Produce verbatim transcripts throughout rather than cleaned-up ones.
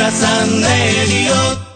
サンレディオ。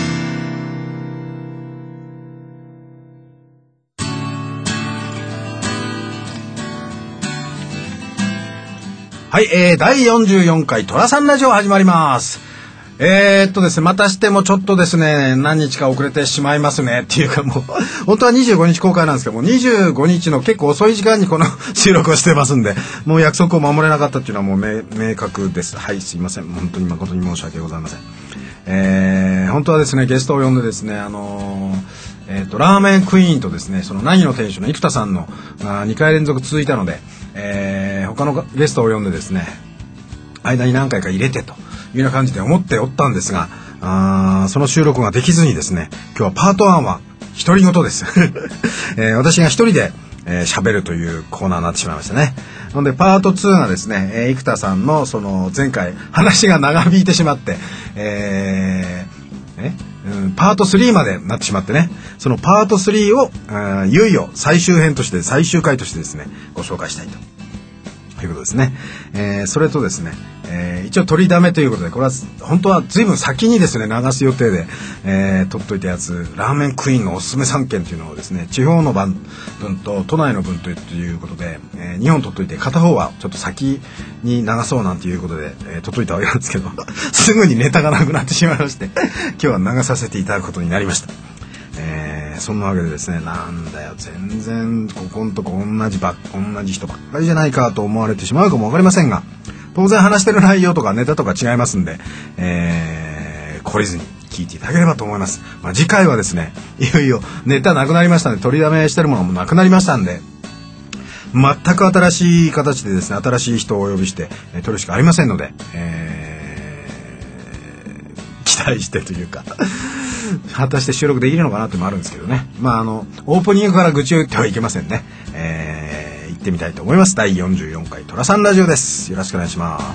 はい、えー、だいよんじゅうよんかいトラさんラジオ始まります。えーっとですね、またしてもちょっとですね、何日か遅れてしまいますねっていうかもう、本当はにじゅうごにち公開なんですけども、にじゅうごにちの結構遅い時間にこの収録をしてますんで、もう約束を守れなかったっていうのはもう明、明確です。はい、すいません。本当に誠に申し訳ございません。えー、本当はですね、ゲストを呼んでですね、あのー、えーっと、ラーメンクイーンとですね、その何の店主の生田さんのあにかい連続続いたので、えー、他のゲストを呼んでですね、間に何回か入れてというような感じで思っておったんですが、あその収録ができずにですね、今日はパートワンは独り言です、えー、私が一人で喋、えー、るというコーナーになってしまいましたね。なのでパートツーがですね、えー、生田さんのその前回話が長引いてしまって、えーねうん、パートスリーまでなってしまってね、そのパートスリーをいよいよ最終編として最終回としてですねご紹介したいとということですね。えー、それとですね、えー、一応取りだめということで、これは本当は随分先にですね流す予定で、えー、撮っといたやつ、ラーメンクイーンのおすすめさんけんというのをですね、地方の分と都内の分ということで、えー、にほん撮っといて、片方はちょっと先に流そうなんていうことで、えー、撮っといたわけなんですけどすぐにネタがなくなってしまいまして、今日は流させていただくことになりました。えー、そんなわけでですね、なんだよ全然ここんとこ同じば同じ人ばっかりじゃないかと思われてしまうかもわかりませんが、当然話してる内容とかネタとか違いますんで、えー、懲りずに聞いていただければと思います。まあ、次回はですね、いよいよネタなくなりましたんで、取りだめしてるものもなくなりましたんで、全く新しい形でですね、新しい人をお呼びして、えー、撮るしかありませんので、えー、期待してというか果たして収録できるのかなってのもあるんですけどね。まああのオープニングから愚痴を言ってはいけませんね。えー、行ってみたいと思います。だいよんじゅうよんかいトラさんラジオです。よろしくお願いします。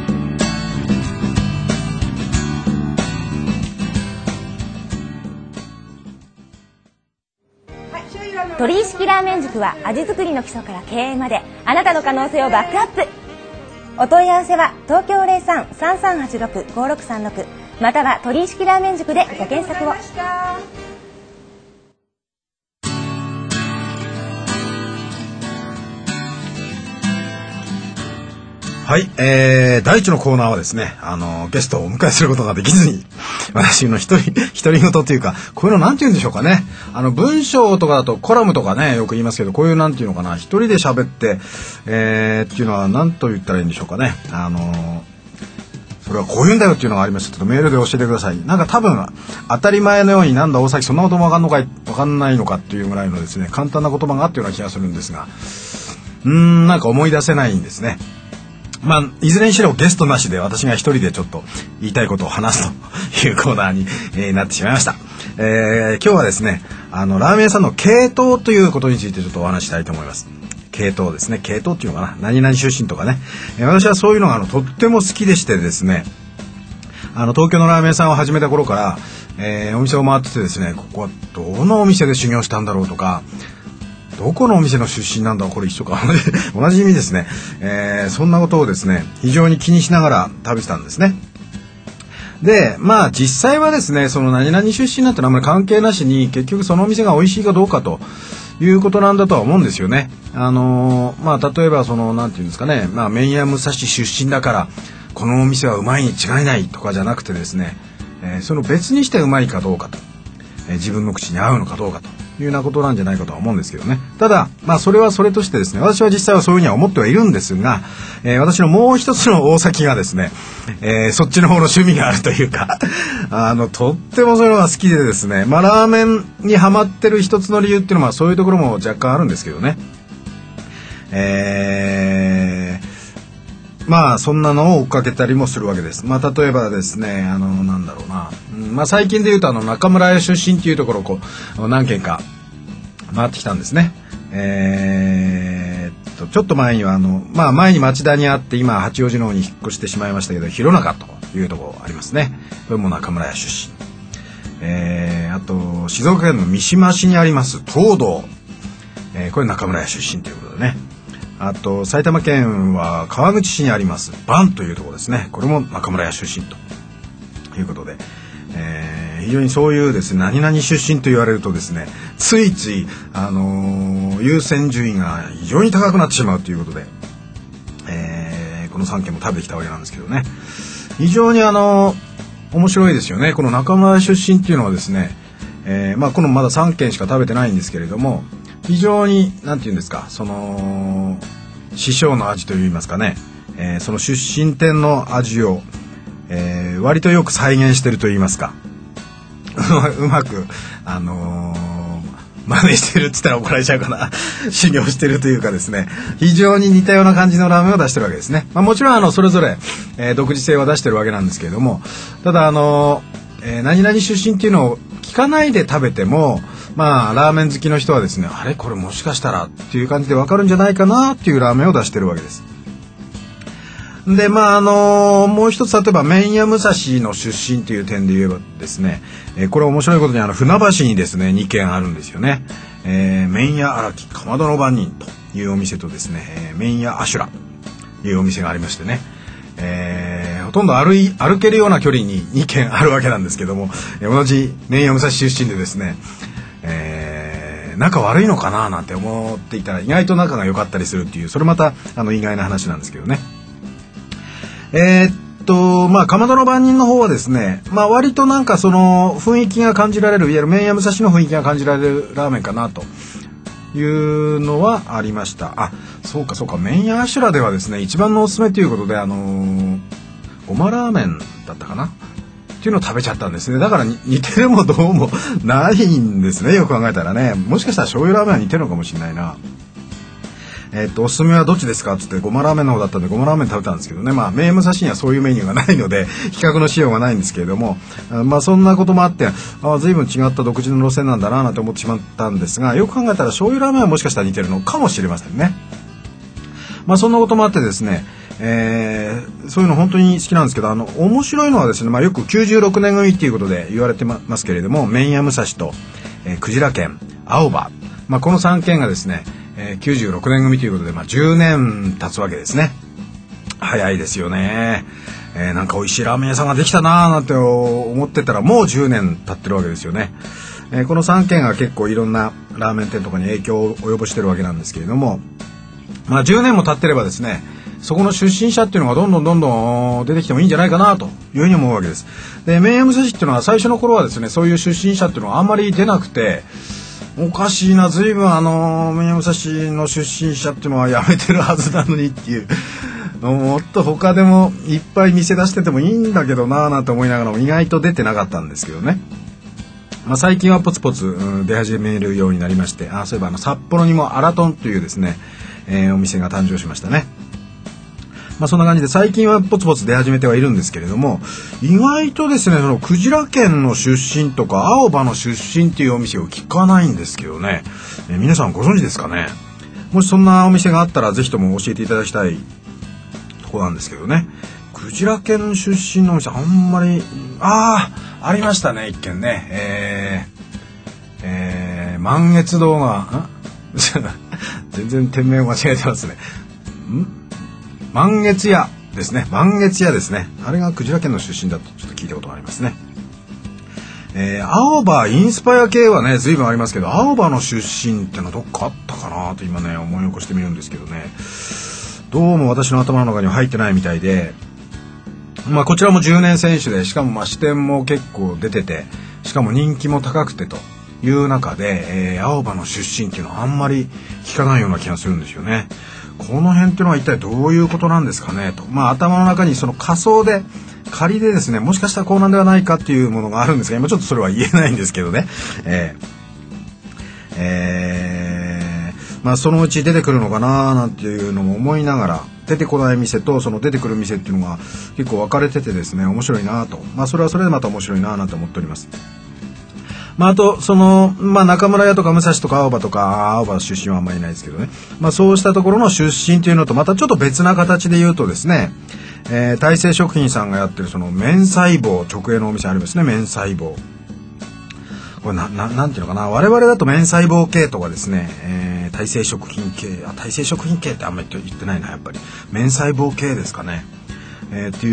鳥居式ラーメン塾は味作りの基礎から経営まであなたの可能性をバックアップ。お問い合わせは東京 ゼロさん さんさんはちろく ごろくさんろく または鳥居式ラーメン塾でご検索を。 はい、えー、第一のコーナーはですね、あのゲストをお迎えすることができずに、私の一人独り言というか、こういうのなんて言うんでしょうかね、あの文章とかだとコラムとかねよく言いますけど、こういうなんていうのかな、一人で喋って、えー、っていうのは何と言ったらいいんでしょうかね。あのそれはこういうんだよっていうのがありました。ちょっとメールで教えてください。なんか多分当たり前のように、なんだ大崎そんなこともわかんのかいわかんないのかっていうぐらいのですね、簡単な言葉があったような気がするんですが、うーんなんか思い出せないんですね。まあ、いずれにしろゲストなしで私が一人でちょっと言いたいことを話すというコーナーに、えー、なってしまいました。えー、今日はですね、あのラーメン屋さんの系統ということについてちょっとお話したいと思います。系統ですね、系統っていうのかな、何々出身とかね、えー、私はそういうのがあのとっても好きでしてですね、あの東京のラーメン屋さんを始めた頃から、えー、お店を回っててですね、ここはどのお店で修行したんだろうとか、どこのお店の出身なんだ、これ一緒か同じ意味ですね、えー、そんなことをですね非常に気にしながら食べてたんですね。でまあ実際はですね、その何々出身なんてのはあんまり関係なしに、結局そのお店が美味しいかどうかということなんだとは思うんですよね。あのー、まあ例えばそのなんていうんですかね、まあ麺屋武蔵出身だからこのお店はうまいに違いないとかじゃなくてですね、えー、その別にしてうまいかどうかと、えー、自分の口に合うのかどうかというようなことなんじゃないかとは思うんですけどね。ただまあそれはそれとしてですね、私は実際はそういうふうには思ってはいるんですが、えー、私のもう一つの大崎がですね、えー、そっちの方の趣味があるというかあのとってもそういうのが好きでですね、まあラーメンにハマってる一つの理由っていうのはそういうところも若干あるんですけどね。えーまあそんなのを追っかけたりもするわけです。まあ例えばですね、あのなんだろうな、うん、まあ最近で言うとあの中村屋出身っていうところをこう何軒か回ってきたんですね。えー、っとちょっと前にはあのまあ前に町田にあって、今八王子の方に引っ越してしまいましたけど、弘中というところありますね。これも中村屋出身。えー、あと静岡県の三島市にあります東堂、えー、これ中村屋出身ということでね。あと埼玉県は川口市にありますバンというところですね。これも中村屋出身ということで、えー、非常にそういうですね何々出身と言われるとですねついつい、あのー、優先順位が非常に高くなってしまうということで、えー、このさんけんも食べてきたわけなんですけどね、非常にあのー、面白いですよね。この中村出身っていうのはですね、えーまあ、このまださんけんしか食べてないんですけれども、非常になんていうんですか、その師匠の味といいますかね、えー、その出身店の味を、えー、割とよく再現してるといいますかうまく、あのー、真似してるって言ったら怒られちゃうかな修行してるというかですね、非常に似たような感じのラーメンを出してるわけですね。まあ、もちろんあのそれぞれ、えー、独自性は出してるわけなんですけれども、ただあのーえー、何々出身っていうのを聞かないで食べても、まあラーメン好きの人はですね、あれこれもしかしたらっていう感じで分かるんじゃないかなっていうラーメンを出してるわけです。でまああのー、もう一つ例えば麺屋武蔵の出身という点で言えばですね、えー、これ面白いことにあの船橋にですねにけんあるんですよね。えー、麺屋荒木かまどの番人というお店とですね、えー、麺屋アシュラというお店がありましてね、えー、ほとんど 歩, い歩けるような距離ににけんあるわけなんですけども、えー、同じ麺屋武蔵出身でですね、えー、仲悪いのかななんて思っていたら意外と仲が良かったりするっていう、それまたあの意外な話なんですけどね。えー、っとまあかまどの番人の方はですね、まあ割となんかその雰囲気が感じられる、いわゆる麺屋武蔵の雰囲気が感じられるラーメンかなというのはありました。あ、そうかそうか、麺屋アシュラではですね一番のおすすめということで、あのー、ごまラーメンだったかなっていうのを食べちゃったんですね。だから似てるもどうもないんですね、よく考えたらね。もしかしたら醤油ラーメンは似てるのかもしれないな。えー、っとおすすめはどっちですかっつってごまラーメンの方だったんでごまラーメン食べたんですけどね、まあ麺屋武蔵にはそういうメニューがないので比較のしようがないんですけれども、まあそんなこともあってあ随分違った独自の路線なんだななんて思ってしまったんですが、よく考えたら醤油ラーメンはもしかしたら似てるのかもしれませんね。まあそんなこともあってですね、えー、そういうの本当に好きなんですけど、あの面白いのはですね、まあ、よくきゅうじゅうろくねん組っていうことで言われてますけれども、麺屋武蔵と、えー、クジラ軒、青葉、まあ、このさんけんがですね、えー、きゅうじゅうろくねん組ということで、まあ、じゅうねん経つわけですね。早いですよね。えー、なんか美味しいラーメン屋さんができたなーなんて思ってたらもうじゅうねん経ってるわけですよね。えー、このさんけんが結構いろんなラーメン店とかに影響を及ぼしてるわけなんですけれども、まあ、じゅうねんも経ってればですね、そこの出身者っていうのがどんどんどんどん出てきてもいいんじゃないかなというふうに思うわけです。で麺屋武蔵っていうのは最初の頃はですね、そういう出身者っていうのはあんまり出なくて、おかしいな、随分あの麺屋武蔵の出身者っていうのは辞めてるはずなのにっていう、もっと他でもいっぱい店出しててもいいんだけどなぁなんて思いながらも意外と出てなかったんですけどね。まあ、最近はポツポツ、うん、出始めるようになりまして、あ、そういえばあの札幌にもアラトンというですね、えー、お店が誕生しましたね。まあ、そんな感じで最近はポツポツ出始めてはいるんですけれども、意外とですね、そのクジラ県の出身とか青葉の出身っていうお店を聞かないんですけどね、えー、皆さんご存知ですかね。もしそんなお店があったらぜひとも教えていただきたいところなんですけどね。クジラ県出身のお店あんまり、ああありましたね、一軒ね、えーえー、満月堂が全然店名を間違えてますね。ん満月屋ですね。満月屋ですね。あれがクジラ県の出身だとちょっと聞いたことがありますね。えー、青葉インスパイア系はね随分ありますけど、青葉の出身ってのはどっかあったかなと今ね思い起こしてみるんですけどね、どうも私の頭の中には入ってないみたいで、まあこちらもじゅうねん選手で、しかもまあ支店も結構出てて、しかも人気も高くてという中で、えー、青葉の出身っていうのはあんまり聞かないような気がするんですよね。この辺っていうのは一体どういうことなんですかねと、まあ頭の中にその仮想で仮でですね、もしかしたらこうなんではないかっていうものがあるんですが、今ちょっとそれは言えないんですけどね、えーえー、まあそのうち出てくるのかななんていうのも思いながら、出てこない店とその出てくる店っていうのが結構分かれててですね、面白いなと、まあそれはそれでまた面白いななんて思っております。まあ、あとその、まあ、中村屋とか武蔵とか青葉とか、青葉出身はあんまりいないですけどね、まあ、そうしたところの出身というのとまたちょっと別な形で言うとですね、えー、大成食品さんがやってるその麺細胞直営のお店ありますね。麺細胞、これ な, な, なんていうのかな、我々だと麺細胞系とかですね、えー、大成食品系、あ、大成食品系ってあんまり言ってないな、やっぱり麺細胞系ですかね、えー、っていう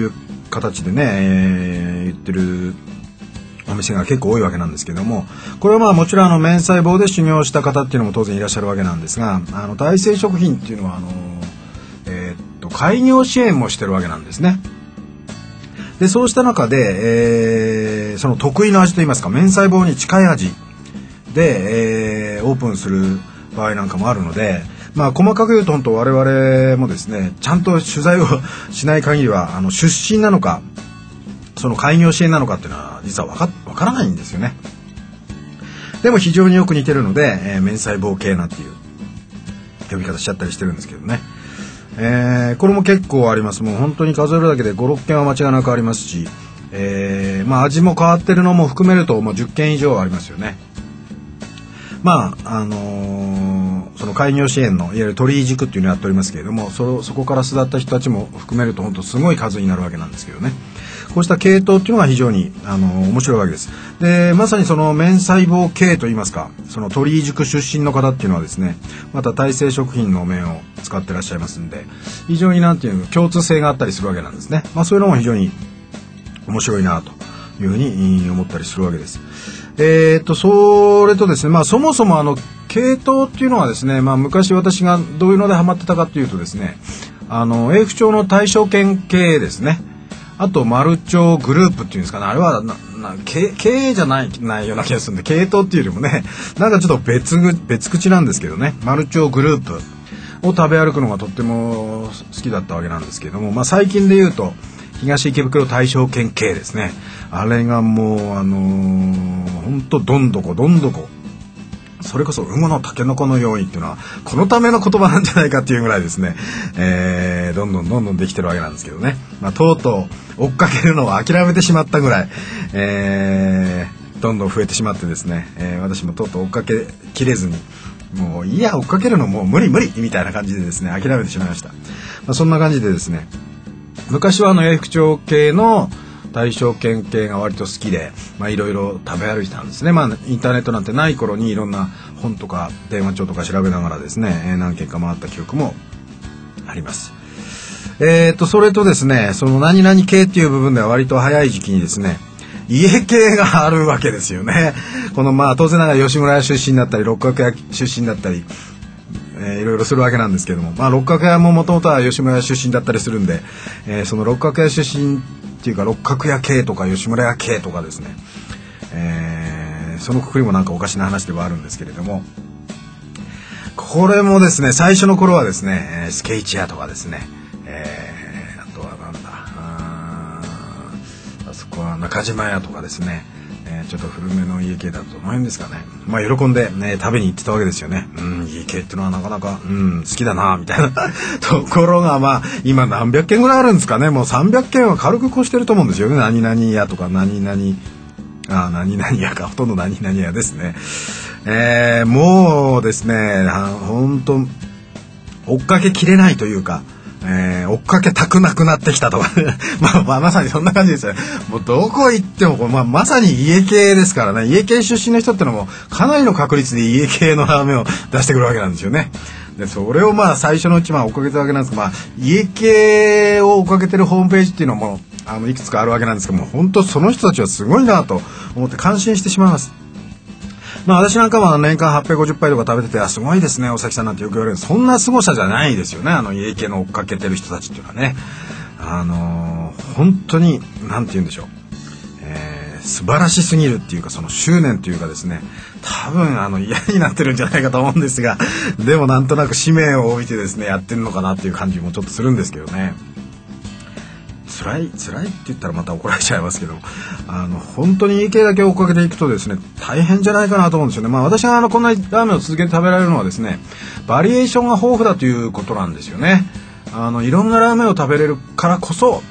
形でね、えー、言ってるお店が結構多いわけなんですけども、これはまあもちろんあの綿細胞で修行した方っていうのも当然いらっしゃるわけなんですが、あの大成食品っていうのはあの、えー、っと開業支援もしてるわけなんですね。でそうした中で、えー、その得意の味といいますか綿細胞に近い味で、えー、オープンする場合なんかもあるので、まあ細かく言うと本当我々もですね、ちゃんと取材をしない限りはあの出身なのかその開業支援なのかっていうのは実はわか、わからないんですよね。でも非常によく似てるので、えー、綿細胞系なんていう呼び方しちゃったりしてるんですけどね、えー、これも結構あります。もう本当に数えるだけでご、ろっけんは間違いなくありますし、えーまあ、味も変わってるのも含めるともうじゅっけん以上ありますよね。まああのー、その開業支援のいわゆる鳥居塾っていうのをやっておりますけれども、 そ, そこから巣立った人たちも含めると本当すごい数になるわけなんですけどね。こうした系統っていうのが非常に、あのー、面白いわけです。でまさにその綿細胞系といいますか、その鳥居塾出身の方っていうのはですね、また大成食品の綿を使ってらっしゃいますんで、非常になんていうの共通性があったりするわけなんですね。まあ、そういうのも非常に面白いなというふうに思ったりするわけです。えー、とそれとですね、まあ、そもそもあの系統っていうのはですね、まあ、昔私がどういうのでハマってたかというとですね、あの永福町の大正圏系ですね、あと丸町グループっていうんですかね、あれはなな経営じゃないないような気がするんで、系統っていうよりもね、なんかちょっと別別口なんですけどね、丸町グループを食べ歩くのがとっても好きだったわけなんですけども、まあ、最近で言うと東池袋大正圏系ですね、あれがもうあのー、ほんとどんどこどんどこ、それこそ馬のタケノコのようにっていうのはこのための言葉なんじゃないかっていうぐらいですね、えー、どんどんどんどんできてるわけなんですけどね、まあ、とうとう追っかけるのを諦めてしまったぐらい、えー、どんどん増えてしまってですね、えー、私もとうとう追っかけきれずに、もういいや追っかけるのもう無理無理みたいな感じでですね諦めてしまいました。まあ、そんな感じでですね、昔はあの永福町系の大正圏系が割と好きで、まあいろいろ食べ歩いてたんですね。まあインターネットなんてない頃にいろんな本とか電話帳とか調べながらですね、えー、何軒か回った記憶もあります。えーとそれとですね、その何々系っていう部分では割と早い時期にですね、家系があるわけですよね。このまあ当然ながら吉村屋出身だったり六角屋出身だったり、えー、いろいろするわけなんですけども、まあ、六角屋ももともとは吉村屋出身だったりするんで、えー、その六角屋出身っていうか六角屋系とか吉村屋系とかですね、えー、そのくくりもなんかおかしな話ではあるんですけれども、これもですね最初の頃はですねスケイチ屋とかですね、えー、あとはなんだ あ, あそこは中島屋とかですね、えー、ちょっと古めの家系だとどの辺ですかね、まあ喜んで、ね、食べに行ってたわけですよね。うん、家系ってのはなかなか、うん、好きだなみたいなところが、まあ今何百軒ぐらいあるんですかね。もうさんびゃっけんは軽く越してると思うんですよね。何々屋とか何々あ何々屋か、ほとんど何々屋ですね。えー、もうですね本当追っかけきれないというか、えー、追っかけたくなくなってきたとかまあ、まあまさにそんな感じですよね。もうどこ行ってもこれ、まあ、まさに家系ですからね。家系出身の人ってのもかなりの確率で家系のラーメンを出してくるわけなんですよね。でそれをまあ最初のうちまあ追っかけたわけなんですけど、まあ、家系を追っかけてるホームページっていうのもあのいくつかあるわけなんですけども、本当その人たちはすごいなと思って感心してしまいます。まあ、私なんかは年間はっぴゃくごじゅっぱいとか食べてて、あすごいですねお崎さんなんてよく言われる。そんな凄さじゃないですよね、あの家系の追っかけてる人たちっていうのはね。あのー、本当になんて言うんでしょう、えー、素晴らしすぎるっていうか、その執念というかですね、多分あの嫌になってるんじゃないかと思うんですが、でもなんとなく使命を帯びてですねやってるのかなっていう感じもちょっとするんですけどね。辛い辛いって言ったらまた怒られちゃいますけど、あの本当に家系だけ追っかけていくとですね大変じゃないかなと思うんですよね。まあ私があのこんなラーメンを続けて食べられるのはですね、バリエーションが豊富だということなんですよね。あのいろんなラーメンを食べれるからこそ、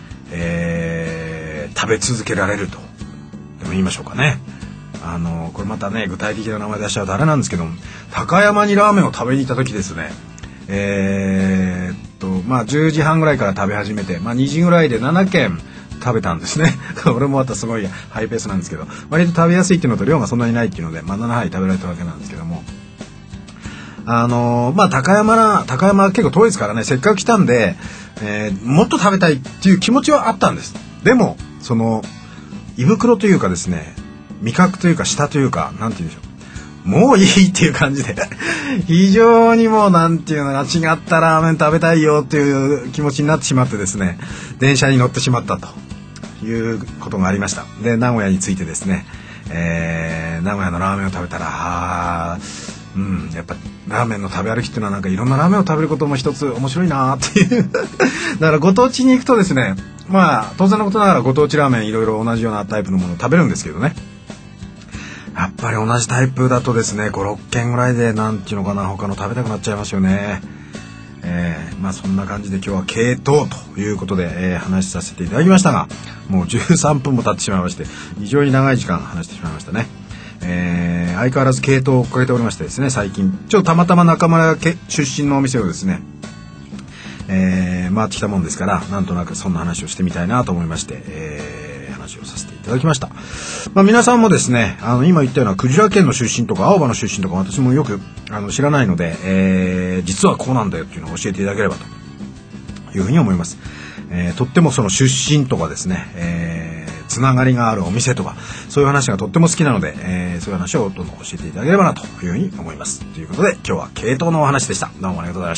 えー、食べ続けられるとでも言いましょうかね。あのこれまたね具体的な名前出しちゃうとあれなんですけども、高山にラーメンを食べに行った時ですね、えー、っとまあじゅうじはんぐらいから食べ始めて、まあ、にじぐらいでななけん食べたんですね俺もまたすごいハイペースなんですけど、割と食べやすいっていうのと量がそんなにないっていうので、まあ、ななはい食べられたわけなんですけども、あのー、まあ高山な高山は結構遠いですからね、せっかく来たんでえー、もっと食べたいっていう気持ちはあったんです。でもその胃袋というかですね、味覚というか舌というか、なんて言うんでしょう、もういいっていう感じで非常にもうなんていうのが、違ったラーメン食べたいよっていう気持ちになってしまってですね、電車に乗ってしまったということがありました。で名古屋に着いてですね、えー、名古屋のラーメンを食べたら、あうん、やっぱラーメンの食べ歩きっていうのはなんかいろんなラーメンを食べることも一つ面白いなっていうだからご当地に行くとですね、まあ当然のことながらご当地ラーメンいろいろ同じようなタイプのものを食べるんですけどね、やっぱり同じタイプだとですね、ごろっけんぐらいでなんていうのかな、他の食べたくなっちゃいますよね。えー、まあそんな感じで今日は系統ということで、えー、話させていただきましたが、もうじゅうさんぷんも経ってしまいまして、非常に長い時間話してしまいましたね。えー、相変わらず系統を追っかけておりましてですね、最近ちょっとたまたま中村家出身のお店をですね、えー、回ってきたもんですから、なんとなくそんな話をしてみたいなと思いまして、えー、話をさせていただきました。まあ、皆さんもですね、あの今言ったようなクジラ県の出身とか青葉の出身とか私もよくあの知らないので、えー、実はこうなんだよっていうのを教えていただければというふうに思います。えー、とってもその出身とかですね、えー、つながりがあるお店とかそういう話がとっても好きなので、えー、そういう話をどんどん教えていただければなというふうに思います。ということで今日は系統のお話でした。どうもありがとうございました。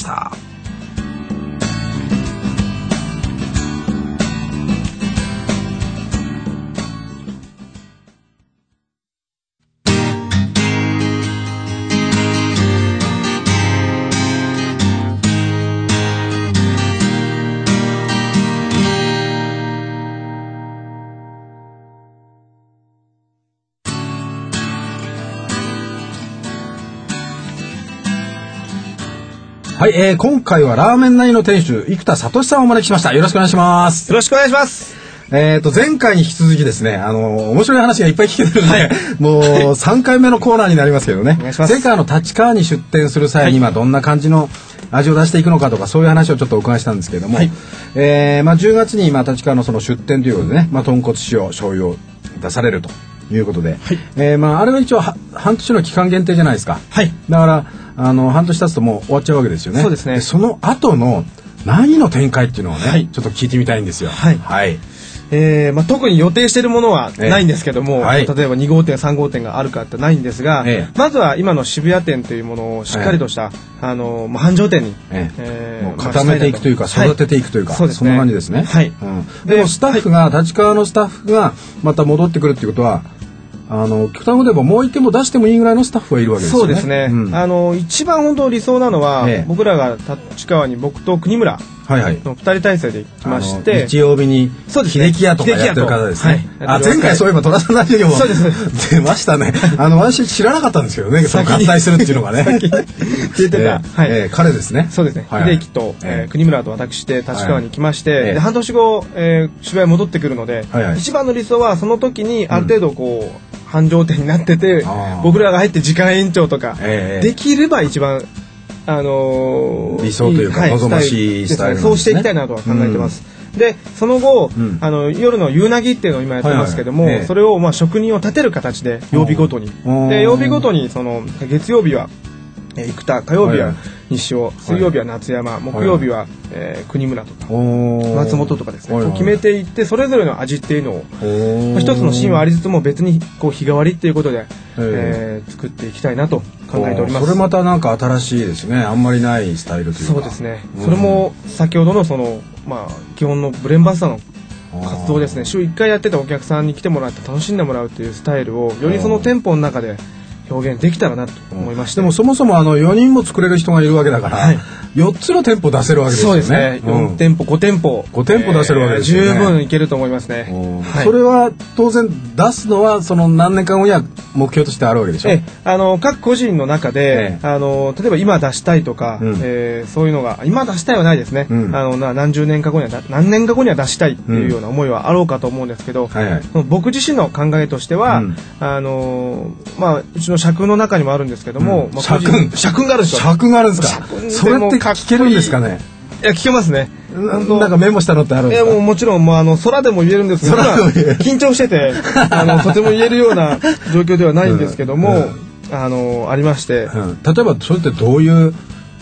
はい、えー、今回はラーメン内の店主生田聡さんをお招きしました。よろしくお願いします。 よろしくお願いします。 えーと前回に引き続きですね、あの面白い話がいっぱい聞けてるので、はい、もうさんかいめのコーナーになりますけどね。お願いします。前回あの立川に出店する際に、はい、どんな感じの味を出していくのかとかそういう話をちょっとお伺いしたんですけれども、はい、えー、まあじゅうがつにまあ立川のその出店ということでね、まあ豚骨塩醤油を出されるということで、はい、えー、まああれは一応は半年の期間限定じゃないですか。はい。だからあの半年経つともう終わっちゃうわけですよね。 そうですね。 その後の何の展開っていうのをね、はい、ちょっと聞いてみたいんですよ。 はい。はい。えーまあ、特に予定しているものはないんですけども、えーはい、例えばに号店さん号店があるかってないんですが、えー、まずは今の渋谷店というものをしっかりとした、えー、あのまあ、繁盛店に、えーえー、もう固めていくというか、まあ、育てていくというか、はい、そうですね、そんな感じですね。はい。うん、でもスタッフが、はい、立川のスタッフがまた戻ってくるっていうことは、あの極端に言えばもう一件も出してもいいぐらいのスタッフがいるわけですよね。 そうですね、うん、あの一番本当理想なのは、ええ、僕らが立川に僕と国村のふたり体制で来まして、 日曜日に秀樹屋とかやってる方ですね。はい、あ前回そういえば戸田さんの授業も出ましたね。あの私知らなかったんですけどね、その合体するっていうのがね聞いてた、えーはいえー、彼ですね。そうですね、はいはい、秀樹と、えー、国村と私で立川に来まして、はいはい、で半年後、えー、渋谷戻ってくるので、はいはい、一番の理想はその時にある程度こう、うん、繁盛店になってて、僕らが入って時間延長とか、えー、できれば一番、あのー、 理想というか、はい、望ましいスタイルなんですね。 そうしていきたいなとは考えてます。うん、でその後、うん、あの夜の夕なぎっていうのを今やってますけども、はいはいえー、それをまあ職人を立てる形で曜日ごとに、で曜日ごとにその月曜日は生田、火曜日は西尾、水曜日は夏山、木曜日は、えー、国村とか松本とかですね、こう決めていってそれぞれの味っていうのを、まあ、一つのシーンはありつつも別にこう日替わりっていうことで、えー、作っていきたいなと考えております。 それまたなんか新しいですね。あんまりないスタイルというか。 そうですね、うん、それも先ほどのその、まあ、基本のブレンバスターの活動ですね。週いっかいやってたお客さんに来てもらって楽しんでもらうっていうスタイルをよりその店舗の中で表現できたらなと思いまして、 でもそもそもあのよにんも作れる人がいるわけだから、はい、よっつの店舗出せるわけですよね。 そうですね、よん店舗ご店舗ご店舗出せるわけですよね、 えー、十分いけると思いますね。 はい、それは当然出すのはその何年間後には目標としてあるわけでしょ。 えあの各個人の中で、えー、あの例えば今出したいとか、うんえー、そういうのが今出したいはないですね、うん、あのな何十年か後には何年か後には出したいっていうような思いはあろうかと思うんですけど、うんはいはい、その僕自身の考えとしては、うん、あのまあうちの社訓の中にもあるんですけども、 うんまあ、社訓社訓があるんですよ。 社訓があるんですか。それって聞けるんですかね。 いや聞けますね。 なんかメモしたのってあるんですか。 いやもうもちろんもうあの空でも言えるんですけど、緊張しててあのとても言えるような状況ではないんですけども、うんうん、あのありまして、 うん、例えばそれってどういう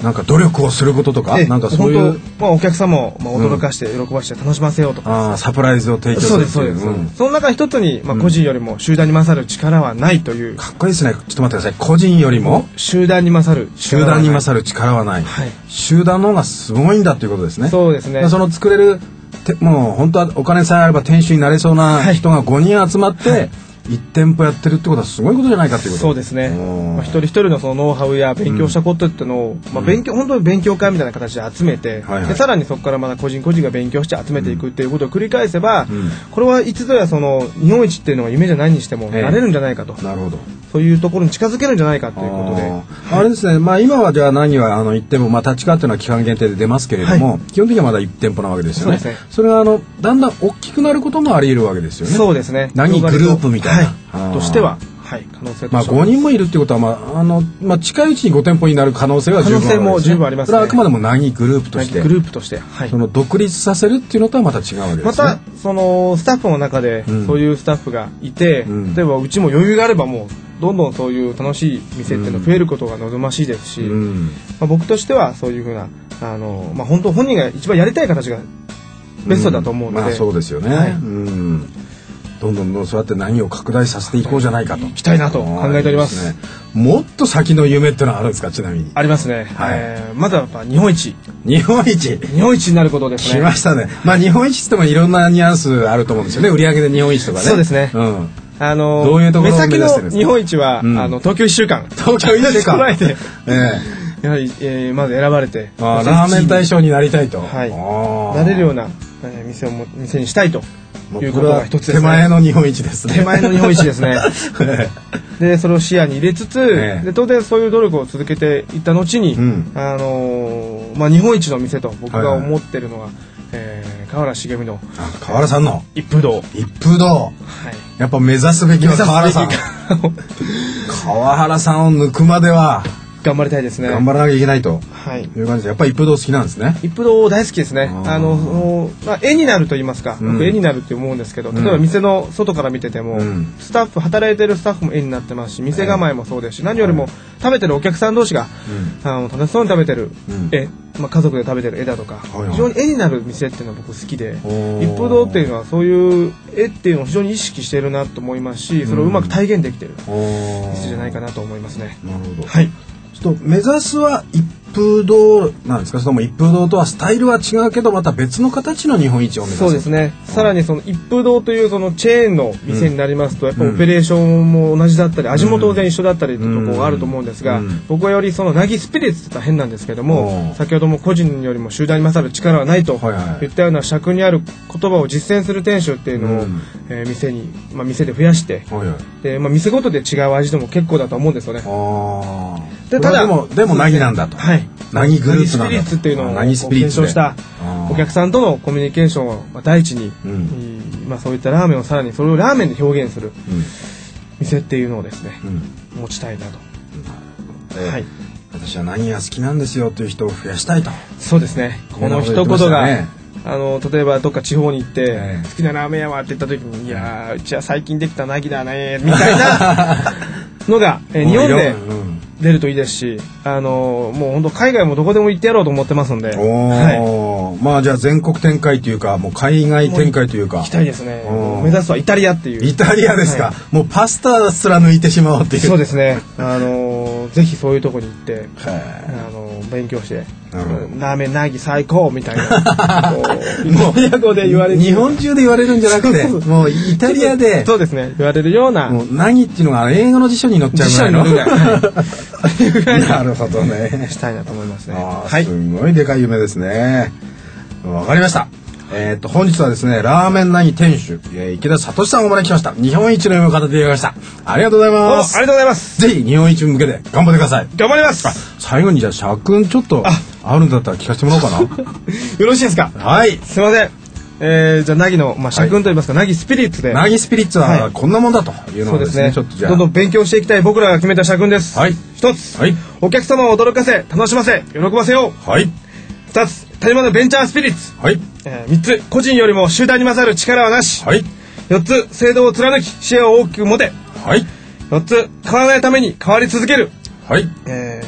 なんか努力をすることとか、なんかそういう、 まあ、お客様をまあ驚かして喜ばして楽しませようとか、 うん、あサプライズを提供する。 そうですそうです、うん、その中一つに、まあ、個人よりも集団に勝る力はないという、うん、 かっこいいですね。ちょっと待ってください。個人よりも集団に勝る集団に勝る力はない、はい、集団の方がすごいんだということですね。 そうですね。 その作れるもう本当はお金さえあれば店主になれそうな人がごにん集まって、はい、いち店舗やってるってことはすごいことじゃないかっていうこと。 そうですね。まあ、一人一人のそのノウハウや勉強したことっていうのを、うん、まあ、勉強本当に勉強会みたいな形で集めて、はいはい、でさらにそこからまた個人個人が勉強して集めていくっていうことを繰り返せば、うん、これは一度やその日本一っていうのが夢じゃないにしてもなれるんじゃないかと、えー、なるほど。そういうところに近づけるんじゃないかということで、 あ, あれですね。まあ今はじゃあ何はあのいち店舗、まあ立川っていうのは期間限定で出ますけれども、はい、基本的にはまだいち店舗なわけですよね。そうですね。それがあのだんだん大きくなることもあり得るわけですよね。 そうですね。 何グループみたいな。 はい、としては。はい、可能性としてはまあごにんもいるってことは、まああのまあ、近いうちにご店舗になる可能性は十分ある、ね、 可能性も十分ありますね。 それはあくまでも何グループとしてグループとして、はい、 その独立させるっていうのとはまた違うわけですね。 またそのスタッフの中でそういうスタッフがいて、うん、例えばうちも余裕があればもうどんどんそういう楽しい店っていうのが増えることが望ましいですし、うんまあ、僕としてはそういうふうなあの、まあ、本当本人が一番やりたい形がベストだと思うので、うんまあ、 そうですよね、はいうんどんどんどんそうやって何を拡大させていこうじゃないかとしたいなと考えております、ね、 もっと先の夢ってのはあるんですか。ちなみにありますね、はいえー、まずはやっぱ日本一日本一日本一になることですね。 来ましたね。まあ日本一ってもいろんなニュアンスあると思うんですよね。売上で日本一とかね。 そうですね、 うんあのどういうところを目指してるんですか。 目先の日本一は、うん、あの東京一週間東京一週間ええやはり、えー、まず選ばれてあラーメン大賞になりたいと、 はい、なれるような、えー、店をも店にしたいということが一つですね。 手前の日本一ですね。 手前の日本一ですね。でそれを視野に入れつつ、ええ、で当然そういう努力を続けていった後に、うんあのーまあ、日本一の店と僕が思ってるのは、はいはいえー、川原茂美の川原さんの一風堂一風堂、はい、やっぱ目指すべきは川原さん川原さんを抜くまでは頑張りたいですね。 頑張らなきゃいけないと、はい、いう感じでやっぱり一風堂好きなんですね。 一風堂大好きですね。あの、まあ、絵になると言いますか、うん、僕絵になるって思うんですけど、例えば店の外から見てても、うん、スタッフ働いてるスタッフも絵になってますし店構えもそうですし、何よりも食べてるお客さん同士が、うん、あの楽しそうに食べてる絵、うんまあ、家族で食べてる絵だとか、はいはい、非常に絵になる店っていうのは僕好きで、一風堂っていうのはそういう絵っていうのを非常に意識してるなと思いますし、それをうまく体現できてる店じゃないかなと思いますね。 なるほど。 はい。 ちょっと目指すは一風堂なんですか。それとも一風堂とはスタイルは違うけどまた別の形の日本一を目指す。 そうですね。さらにその一風堂というそのチェーンの店になりますと、うん、やっぱオペレーションも同じだったり、うん、味も当然一緒だったりというところがあると思うんですが、うん、僕はよりそのナギスピリッツって言ったら変なんですけども、先ほども個人よりも集団に勝る力はないと言ったような尺にある言葉を実践する店主っていうのを、うんえー、店に、まあ、店で増やして、はいはいでまあ、店ごとで違う味でも結構だと思うんですよね。 あでただでもでもナギなんだと。はい。ナギグループなんだ。ナギスピリッツっていうのを検証したお客さんとのコミュニケーションを第一に、うんまあ、そういったラーメンをさらにそれをラーメンで表現する店っていうのをですね、うん、持ちたいなと、 うんはい、私は何が好きなんですよという人を増やしたいと。 そうですね。この一言が、ね、あの例えばどっか地方に行って、えー、好きなラーメン屋はって言った時にいやーうちは最近できたナギだねみたいなのが、えー、日本で出るといいですし、あのー、もう本当海外もどこでも行ってやろうと思ってますんで、 はい、まあじゃあ全国展開というかもう海外展開というか行きたいですね。目指すはイタリアっていう。 イタリアですか、はい、もうパスタすら抜いてしまおうっていう。 そうですね。あのー、ぜひそういうところに行って、あのー、勉強してラーメンナギ最高みたいなもうイタリア語で言われる、 日本中で言われるんじゃなくてもうイタリアでそうですね言われるようなもうナギっていうのが英語の辞書に載っちゃうぐらいの辞書に載るぐらいなるほどねしたいなと思いますね。 はい、すごいでかい夢ですね。わかりました。えー、と本日はですねラーメンナギ店主、えー、池田聡さんをお招きしました。日本一の夢を語っていただきました。ありがとうございます。 ありがとうございます。 ぜひ日本一に向けて頑張ってください。 頑張ります。 最後にじゃあ社訓ちょっとあるんだったら聞かせてもらおうかなよろしいですか。 はいすいません。えー、じゃあナギの、まあ、社訓といいますか、はい、ナギスピリッツでナギスピリッツはこんなもんだというのをですね、はい、そうですね、ちょっとじゃあどんどん勉強していきたい僕らが決めた社訓です。 はい。 一つ、 はい、 お客様を驚かせ楽しませ喜ばせよう。 はい。 二つ、谷間のベンチャースピリッツ。 はい。 えー、三つ、個人よりも集団に勝る力はなし。 はい。 四つ、制度を貫き視野を大きく持て。 はい。 四つ、変わらないために変わり続ける。 はい。 えー、スピ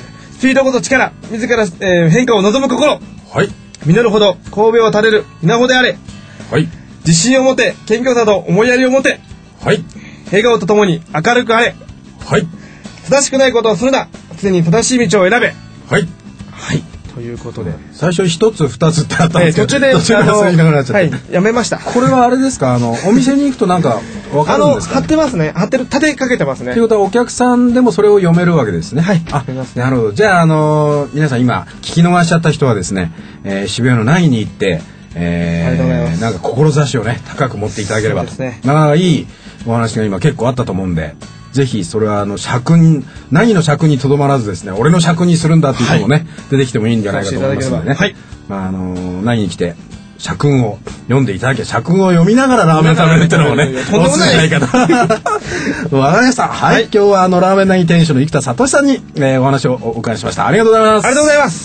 ピードこそ力、自ら、えー、変化を望む心。 はい。 実るほど神戸を垂れる稲穂であれ。 はい。 自信を持て、謙虚さと思いやりを持て。 はい。 笑顔とともに明るくあれ。 はい。 正しくないことをするな。常に正しい道を選べ。 はい。 はい。ということで、 最初一つ二つってあったんですけど、 えー、途中で途中で忘れなくなっちゃって、 はい、やめました。 これはあれですか、あのお店に行くとなんかわかるんですか、ね、 あの貼ってますね。貼ってる、立てかけてますね。 ということはお客さんでもそれを読めるわけですね。 はい。 あ、なるほど。じゃあ、あのー、皆さん今聞き逃しちゃった人はですね、えー、渋谷の何に行って、えー、 ありがとうございます。 なんか志をね高く持っていただければと。 そうですね。 なかなかいいお話が今結構あったと思うんで。ぜひそれはあの尺に何の尺にとどまらずですね、俺の尺にするんだっていう人もね、はい、出てきてもいいんじゃないかと思いますのでね、はい、まああのー、何に来て尺を読んでいただけ、尺を読みながらラーメン食べるっていうのもね、 とんでもないかな。わかりました。はい、はい、今日はあのラーメンナギ店主の生田聡さんに、えー、お話をお伺いしました。ありがとうございます。 ありがとうございます。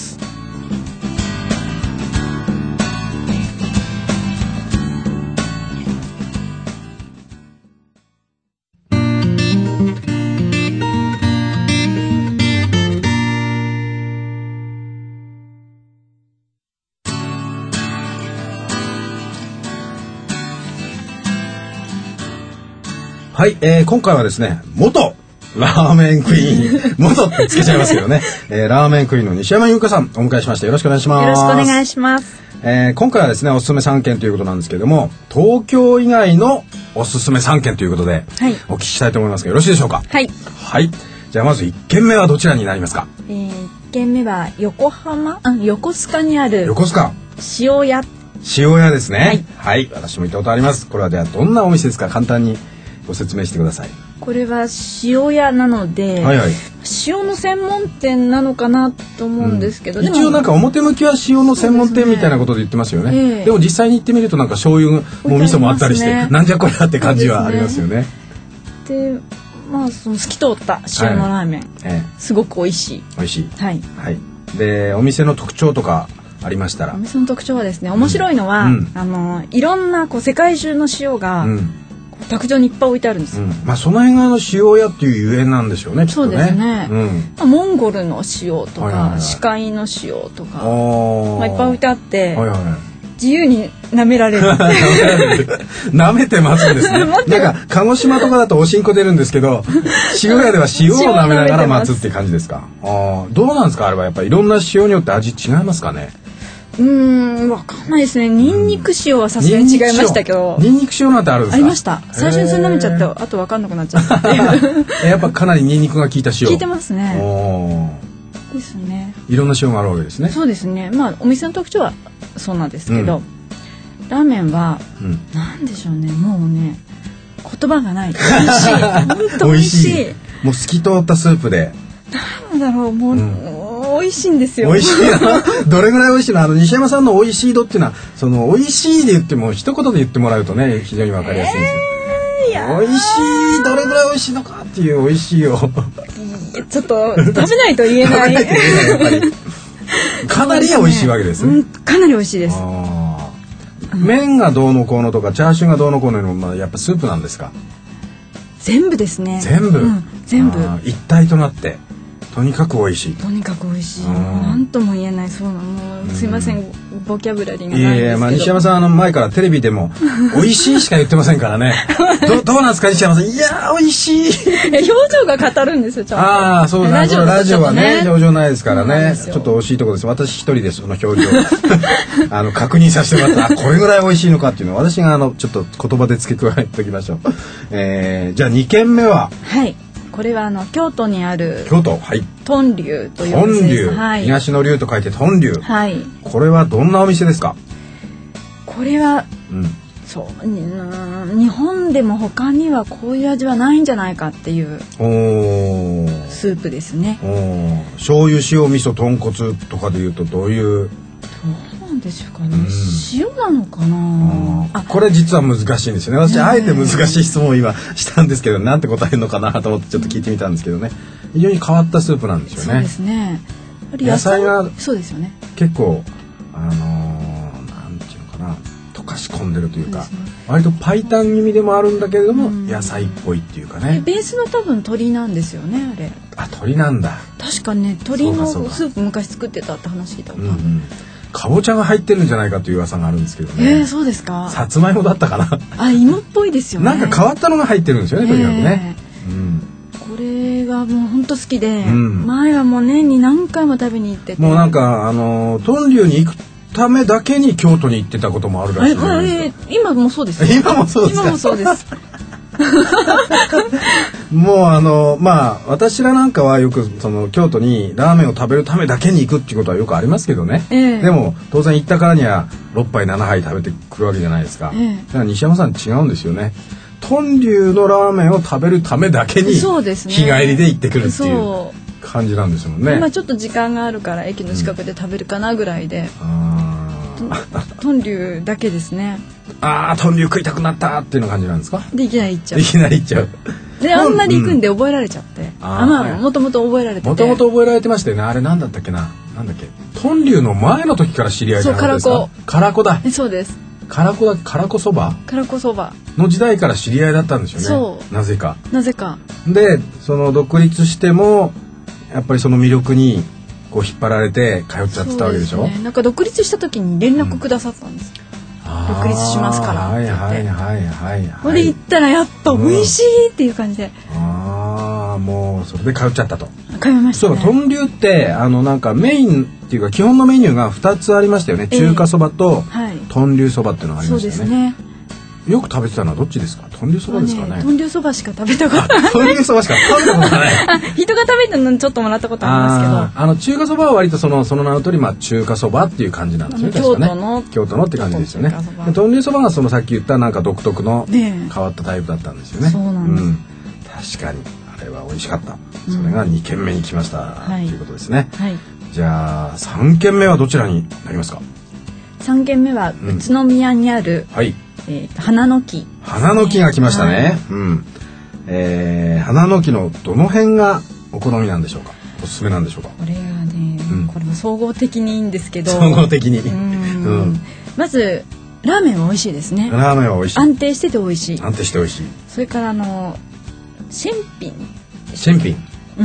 はい、えー、今回はですね、元ラーメンクイーン、元ってつけちゃいますけどね、えー、ラーメンクイーンの西山優香さんお迎えしました。よろしくお願いします。 よろしくお願いします。 えー、今回はですね、おすすめさんけんということなんですけれども、東京以外のおすすめさんけんということで、はい、お聞きしたいと思いますが、よろしいでしょうか。 はい。 はい。じゃあまずいっけんめはどちらになりますか。 えー、いっけんめは横浜、あ、横須賀にある横須賀塩屋。 塩屋ですね。はい。はい。私も行ったことあります。これはではどんなお店ですか。簡単にご説明してください。 これは塩屋なので、はいはい、塩の専門店なのかなと思うんですけど、うん、 一応なんか表向きは塩の専門店みたいなことで言ってますよね。で, ね、えー、でも実際に行ってみるとなんか醤油も味噌もあったりして、ね、なんじゃこりゃって感じはありますよね。 で、まあその透き通った塩のラーメン、はい、えー、すごく美味しい。 美味しい。 はい。 はい。で、お店の特徴とかありましたら。 お店の特徴はですね、面白いのは、うん、あのいろんなこう世界中の塩が、うん、卓上にいっぱい置いてあるんですよ。うん、まあその辺があの塩屋っていうゆえんなんでしょうね。きっとね。 そうですね。うん、モンゴルの塩とか、はいはいはい、歯科医の塩とか、まあいっぱい置いてあって、はいはい、自由に舐められる。 舐めてますんですね。なんか鹿児島とかだとおしんこ出るんですけど、塩屋では塩を舐めながら待つっていう感じですか。ああ、どうなんですか。あれはやっぱりいろんな塩によって味違いますかね。 うーん、わかんないですね。ニンニク塩はさすがに違いましたけど。 ニンニク塩なんてあるんですか。 ありました。最初にそれ舐めちゃって、あとわかんなくなっちゃったっていう。 やっぱかなりニンニクが効いた塩。 効いてますね。おですね。 いろんな塩があるわけですね。 そうですね。まあお店の特徴はそうなんですけど、うん、ラーメンは、うん、なんでしょうね。もうね、言葉がない。美味しい。本当美味しい。 もう透き通ったスープで。 なんだろう、もう。うん美味しいんですよ。 美味しいな。どれぐらい美味しいの。あの西山さんの美味しい度っていうのは、その美味しいで言っても一言で言ってもらうとね、非常にわかりやすいんですよ。えー、美味しい、どれぐらい美味しいのかっていう美味しいを。 ちょっと食べないと言えない。やっぱりかなり美味しいわけですね。 うん、かなり美味しいです。 麺がどうのこうのとかチャーシューがどうのこうののもやっぱスープなんですか。 全部ですね。 全部、うん、 全部一体となって。とにかく美味しい。 とにかく美味しい。なんとも言えない。そうなの。すいません、ボキャブラリーがないんですけど。いやいや、まあ西山さんあの前からテレビでも美味しいしか言ってませんからね。どどうなんですか西山さん。いや美味しい。 表情が語るんですよ。ちゃんと。 ああ、そうなんです。ラジオはね表情ないですからね。ちょっと惜しいところです。私一人でその表情あの確認させてもらった。これぐらい美味しいのかっていうのを私があのちょっと言葉で付け加えておきましょう。えー、じゃあにけんめは。 はい。これはあの京都にある京都、はい、 豚龍というお店です。 豚龍、はい、東の龍と書いて豚龍、はい、これはどんなお店ですか。 これは、うん、そううん日本でも他にはこういう味はないんじゃないかっていうおスープですね。 お醤油塩味噌豚骨とかでいうとどういうどうなんでしょうかね、うん、塩なのかなあ。これ実は難しいんですよね。私あえて難しい質問を今したんですけど、なんて答えるのかなと思ってちょっと聞いてみたんですけどね。非常に変わったスープなんですよね。 そうですね。 野菜がそうですよね。 結構あのー、なんていうのかな、溶かし込んでるというか、ね、割とパイタン気味でもあるんだけれども、うん、野菜っぽいっていうかね。 ベースの多分鶏なんですよねあれ。 あ、鶏なんだ。 確かね、鶏のスープ昔作ってたって話聞いたことある。うんうん、 かぼちゃが入ってるんじゃないかという噂があるんですけどね。 えー、そうですか。 さつまいもだったかな。 あ、芋っぽいですよね。 なんか変わったのが入ってるんですよね、とにかくね。うん、 これがもう本当好きで、うん、前はもう年に何回も食べに行ってて。 もうなんかあの豚龍に行くためだけに京都に行ってたこともあるらしいじゃないですか。 えー、今もそうです今もそうですか。 今もそうですもうあのまあ私らなんかはよくその京都にラーメンを食べるためだけに行くっていうことはよくありますけどね、えー、でも当然行ったからにはろっぱいななはい食べてくるわけじゃないですか、えー、だから西山さん違うんですよね。豚龍のラーメンを食べるためだけに日帰りで行ってくるっていう感じなんですもんね。 今ちょっと時間があるから駅の近くで食べるかなぐらいで、うん、豚龍だけですね。 ああ、豚龍食いたくなったっていうの感じなんですか。 でいきなり行っちゃう。 いきなり行っちゃう。 であんまり行くんで覚えられちゃって、うん、あまあもともと覚えられてて。 もともと覚えられてましたよね。あれなんだったっけな。なんだっけ。豚龍の前の時から知り合いじゃないですか。そう、唐子だ。 そうです。 唐子だ。唐子そば。 唐子そばの時代から知り合いだったんですよね。 そう。 なぜか。 なぜか。 でその独立してもやっぱりその魅力にこう引っ張られて通っちゃってたわけでしょ。そうですね。 なんか独立した時に連絡くださったんです。うん、独立しますからって言って。はいはいはいはい、はい。これ行ったらやっぱ美味しいっていう感じで。 うん、ああ、もうそれで通っちゃったと。 通いましたね。 そう、豚龍ってあのなんかメインっていうか基本のメニューがふたつありましたよね。えー、中華そばと豚龍そばっていうのがありましたよね。そうですね。よく食べてたのはどっちですか。豚龍そばですかね。 豚龍そばしか食べたことない。 豚龍そばしか食べたことない。 人が食べてるのにちょっともらったことありますけど。 ああの中華そばは割とそのその名の通りまあ中華そばっていう感じなんですよね。 京都の京都のって感じですよね。豚龍そばがそのさっき言ったなんか独特の変わったタイプだったんですよね。 そうなんです。うん、 確かにあれは美味しかった。それがにけんめに来ました、うん、ということですね。はい。じゃあさんけんめはどちらになりますか。 さんけんめは宇都宮にある、うん、はい。えー、花の木、ね、 花の木が来ましたね、はい、うん、えー、花の木のどの辺がお好みなんでしょうか。おすすめなんでしょうか。 これはね、うん、これも総合的にいいんですけど、 総合的に、うん、 うん、まずラーメンは美味しいですね。 ラーメンは美味しい。 安定してて美味しい。 安定して美味しい。 それからあのシェンピン、 シェンピン、うん、うん、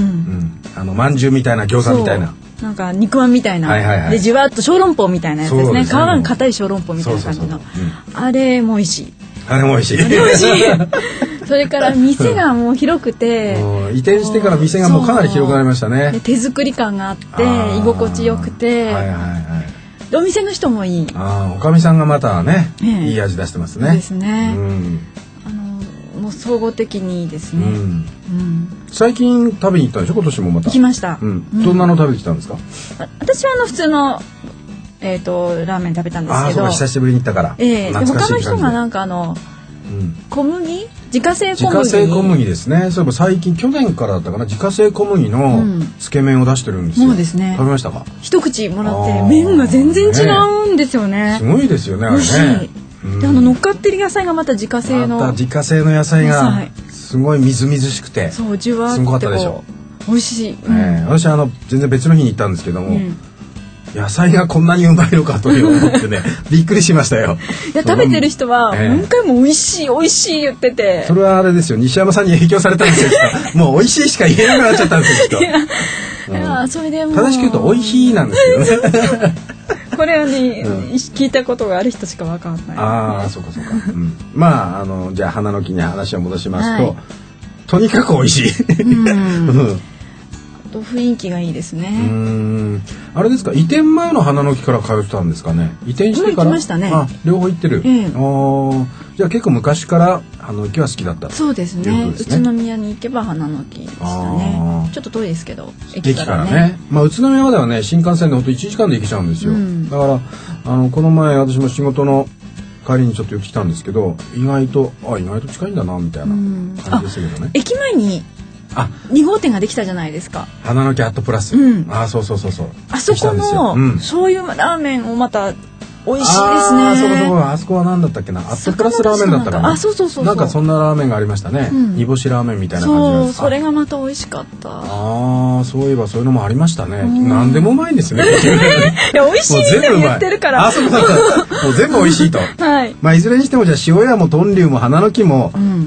あの饅頭みたいな餃子みたいな。 なんか肉まんみたいな、はいはいはい、でじわっと小籠包みたいなやつですね。皮が硬い小籠包みたいな感じの、あれも美味しい。 あれも美味しい。 あれ美味しい。それから店がもう広くて、 移転してから店がもうかなり広くなりましたね。 手作り感があって居心地よくて、はいはいはい、お店の人もいい。 あ、おかみさんがまたね、ええ、いい味出してますね。 ですね。うん、あのもう総合的にいいですね。うんうん、 最近食べに行ったでしょ。今年もまた行きました。 うん、どんなの食べてきたんですか。 私はあの普通のえっとラーメン食べたんですけど。 あ、そうか、久しぶりに行ったから。 ええ、で他の人がなんかあの。うん、小麦、自家製小麦、 自家製小麦ですね。そういえば最近去年からだったかな、自家製小麦のつけ麺を出してるんですよ。 そうですね。 食べましたか。 一口もらって麺が全然違うんですよね。 すごいですよね。あれね。美味しい。 うん、であの乗っかってる野菜がまた自家製の。 また自家製の野菜がすごいみずみずしくて。 そう、じゅわってこう。すごかったでしょ。美味しい。 うん、えー、私はあの全然別の日に行ったんですけども。うん、野菜がこんなにうまいのかと思ってねびっくりしましたよ。 いや食べてる人は何回も美味しい美味しい言ってて、 それはあれですよ、西山さんに影響されたんですよ。もう美味しいしか言えなくなっちゃったんですよ。いや、 うん、いやそれでも正しく言うと美味しいなんですよね。 これはね、うん、聞いたことがある人しかわかんない、ね。 ああ、そうかそうか。うん、まああのじゃあ花の木に話を戻しますと、はい、とにかく美味しい。うん雰囲気がいいですね。うん、あれですか、移転前の花の木から通ってたんですかね。移転してから。 行きましたね。 あ、両方行ってる。ええ、あ、じゃあ結構昔から花の木は好きだった。 そうですね。宇都宮に行けば花の木でしたね。ちょっと遠いですけど。 駅からね。からね、まあ宇都宮まではね新幹線でほんといちじかんで行けちゃうんですよ。うん、だからあのこの前私も仕事の帰りにちょっと寄ってきたんですけど、意外とあ意外と近いんだなみたいな感じですけどね。 駅前に。あ、に号店ができたじゃないですか。 花の木アットプラス。うん、あ、そうそうそうそう。 あそこの、うん、醤油ラーメンをまた美味しいですね。 あ、そうそう、あそこは何だったっけな、アットプラスラーメンだったかな。 あ、そうそうそう。 なんかそんなラーメンがありましたね。うん、煮干しラーメンみたいな感じの。 そう、それがまた美味しかった。 ああ、そういえばそういうのもありましたね。何でもうまいんですね。 いや、美味しいって言ってるから。 あ、そうそうそう。もう全部美味しいと。はい。まあいずれにしてもじゃあ塩屋も豚龍も花の木も、うん、 、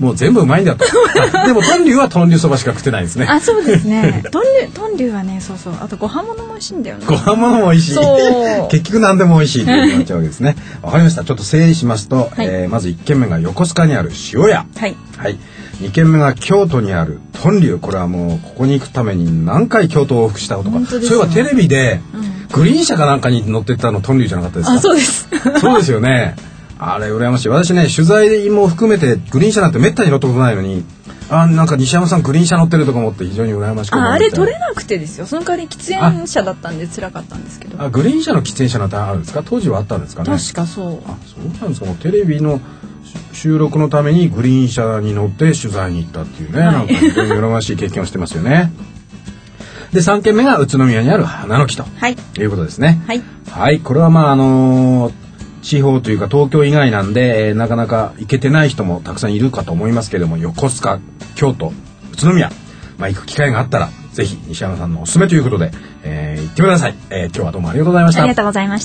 もう全部うまいんだとでも豚龍は豚龍そばしか食ってないですね。 あ、そうですね。豚龍豚龍はね、そうそう、あとご飯物も美味しいんだよね。 ご飯物も美味しい。結局何でも美味しいってなっちゃうわけですね。わかりました。ちょっと整理しますと、はい、えー、まずいっけんめが横須賀にある塩屋、 はい、 はい、にけんめが京都にある豚龍。これはもうここに行くために何回京都を往復したことか。そういえばテレビで、うん、グリーン車かなんかに乗ってったの豚龍じゃなかったですか。 あ、そうですそうですよね。あれ羨ましい。私ね、取材も含めてグリーン車なんてめったに乗ったことないのに、あ、なんか西山さんグリーン車乗ってるとか思って非常に羨ましく思って。 あ、あれ取れなくてですよ。その代わり喫煙車だったんで辛かったんですけど。 あ、グリーン車の喫煙車なんてあるんですか。当時はあったんですかね。 確かそう。 あ、そうなんですか。もうテレビの収録のためにグリーン車に乗って取材に行ったっていうね、はい、なんか非常に羨ましい経験をしてますよね。でさんけんめが宇都宮にある花の木と、はい、いうことですね。 はい、 はい、これはまああのー、地方というか東京以外なんで、えー、なかなか行けてない人もたくさんいるかと思いますけれども、横須賀、京都、宇都宮、まあ、行く機会があったらぜひ西山さんのおすすめということで、えー、行ってください。えー、今日はどうもありがとうございました。 ありがとうございました。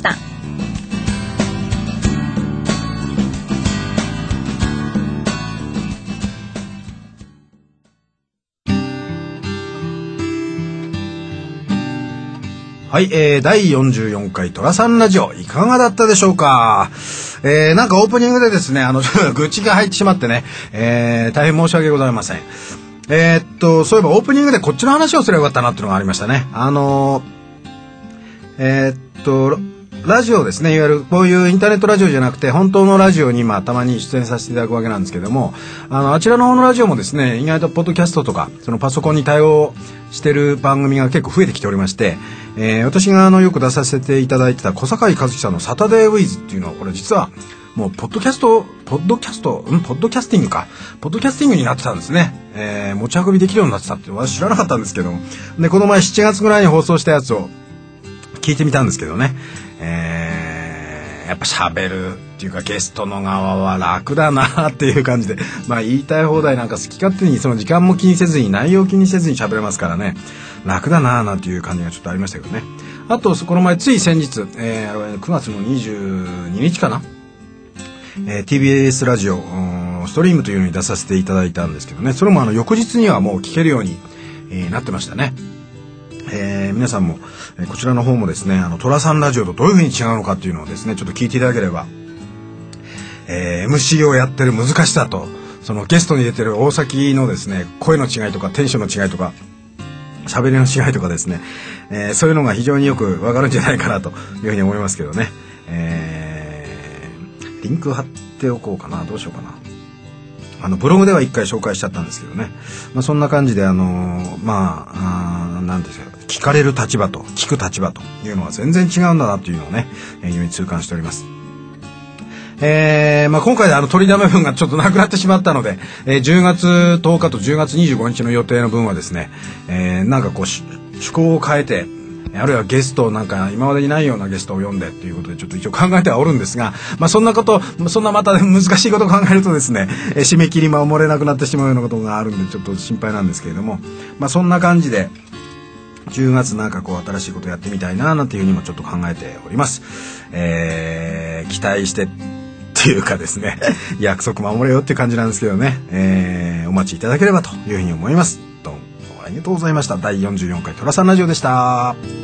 はい、えー、だいよんじゅうよんかい寅さんラジオいかがだったでしょうか。えー、なんかオープニングでですね、あの愚痴が入ってしまってね、えー、大変申し訳ございません。えー、っとそういえばオープニングでこっちの話をすればよかったなっていうのがありましたね。あのー、えー、っとラジオですね、いわゆるこういうインターネットラジオじゃなくて本当のラジオにまあたまに出演させていただくわけなんですけども、あのあちらの方のラジオもですね、意外とポッドキャストとかそのパソコンに対応してる番組が結構増えてきておりまして、えー、私があのよく出させていただいてた小坂井和樹さんのサタデーウィズっていうのは、これ実はもうポッドキャストポッドキャストんポッドキャスティングかポッドキャスティングになってたんですね。えー、持ち運びできるようになってたって私知らなかったんですけども、でこの前しちがつぐらいに放送したやつを聞いてみたんですけどね、えー、やっぱ喋るっていうかゲストの側は楽だなっていう感じで、まあ言いたい放題なんか好き勝手にその時間も気にせずに内容気にせずに喋れますからね、楽だななんていう感じがちょっとありましたけどね。あとこの前つい先日、えー、くがつのにじゅうににちかな、えー、ティービーエス ラジオストリームというのに出させていただいたんですけどね、それもあの翌日にはもう聞けるように、えー、なってましたね。えー、皆さんも、えー、こちらの方もですね、あの寅さんラジオとどういう風に違うのかっていうのをですねちょっと聞いていただければ、えー、エムシー をやってる難しさと、そのゲストに出てる大崎のですね声の違いとかテンションの違いとか喋りの違いとかですね、えー、そういうのが非常によくわかるんじゃないかなというふうに思いますけどね。えー、リンク貼っておこうかな、どうしようかな。あのブログでは一回紹介しちゃったんですけどね、まあ、そんな感じであのー、まあ、あなんですか、聞かれる立場と聞く立場というのは全然違うんだなというのをね、えー、非常に痛感しております。えーまあ、今回であの取りだめ分がちょっとなくなってしまったので、えー、じゅうがつとおかとじゅうがつにじゅうごにちの予定の分はですね、えー、なんかこう趣向を変えて、あるいはゲストをなんか今までにないようなゲストを呼んでっていうことでちょっと一応考えてはおるんですが、まあ、そんなことそんなまた難しいことを考えるとですね、えー、締め切り守れなくなってしまうようなことがあるんでちょっと心配なんですけれども、まあ、そんな感じでじゅうがつなんかこう新しいことやってみたいななんていうふうにもちょっと考えております。えー、期待してっていうかですね約束守れよっていう感じなんですけどね、えー、お待ちいただければというふうに思います。どうもありがとうございました。だいよんじゅうよんかい寅さんラジオでした。